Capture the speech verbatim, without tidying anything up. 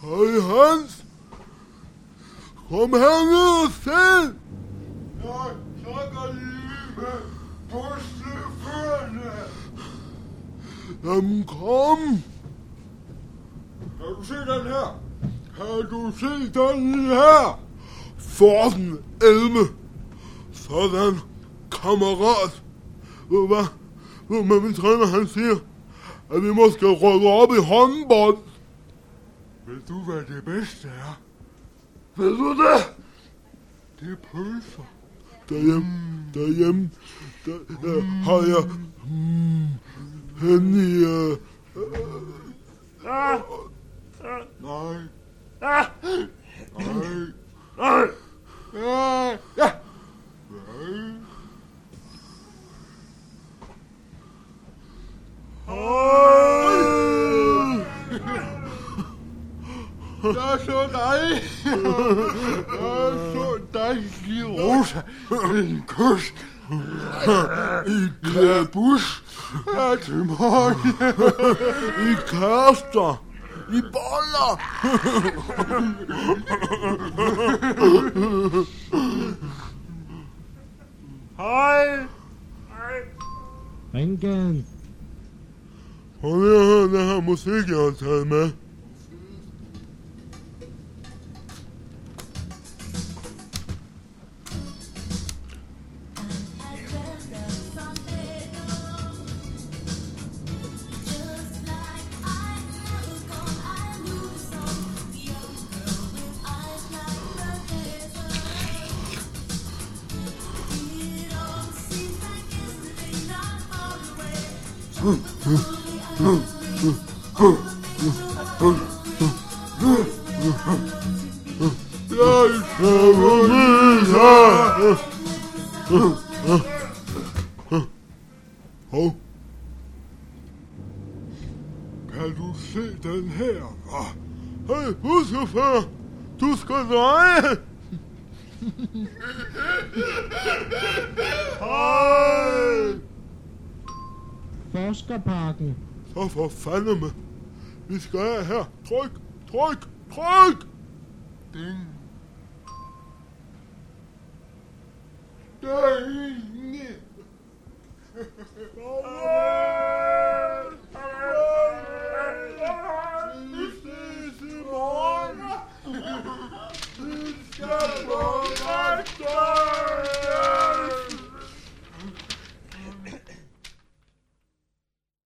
Hej Hans. Kom herned og se. Jeg trækker lige med pusleførende. Jamen kom. Kan du se den her? Kan du se den her? Forden Elme. Sådan, kammerat. Ved du hvad? Ved du hvad min træner han siger? At vi måske rykke op i håndbold. Ved du, hvad det bedste er? Ved du det? Det er pølser. Derhjemme, derhjemme, der, der har jeg mm, henne i... Øh, øh, Nej. Nej. Nej. Nej. Ja. Ja. Nej. Jeg så dig. Jeg så dig, lille Rosa. En kys. I Kabus. Ja, til morgen. I kaster. I boller. Hej. Ringen. Prøv lige at høre den her musik, jeg har taget med. Jeg tager min her. Hov. Kan du se den her, hva'? Hey, buschauffør. Du skal dreje. Hej. Forskerparken. Så for fanden med. Vi skal af her. Tryk, tryk, tryk. Ding. Ding.